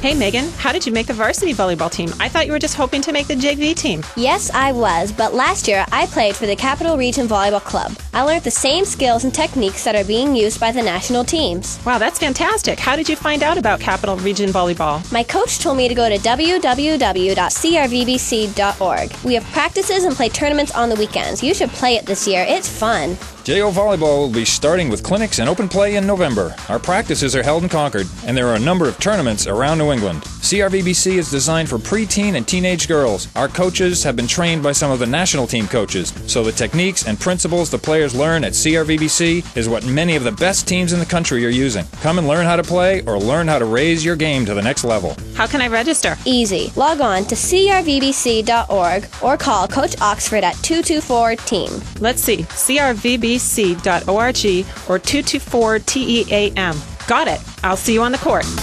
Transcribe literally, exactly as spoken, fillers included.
Hey, Megan, how did you make the varsity volleyball team? I thought you were just hoping to make the J V team. Yes, I was, but last year I played for the Capital Region Volleyball Club. I learned the same skills and techniques that are being used by the national teams. Wow, that's fantastic. How did you find out about Capital Region Volleyball? My coach told me to go to w w w dot c r v b c dot org. We have practices and play tournaments on the weekends. You should play it this year. It's fun. J O Volleyball will be starting with clinics and open play in November. Our practices are held in Concord, and there are a number of tournaments around New England. C R V B C is designed for preteen and teenage girls. Our coaches have been trained by some of the national team coaches, so the techniques and principles the players learn at C R V B C is what many of the best teams in the country are using. Come and learn how to play or learn how to raise your game to the next level. How can I register? Easy. Log on to c r v b c dot org or call Coach Oxford at two two four team. Let's see, c r v b c dot org or two two four T E A M. Got it. I'll see you on the court.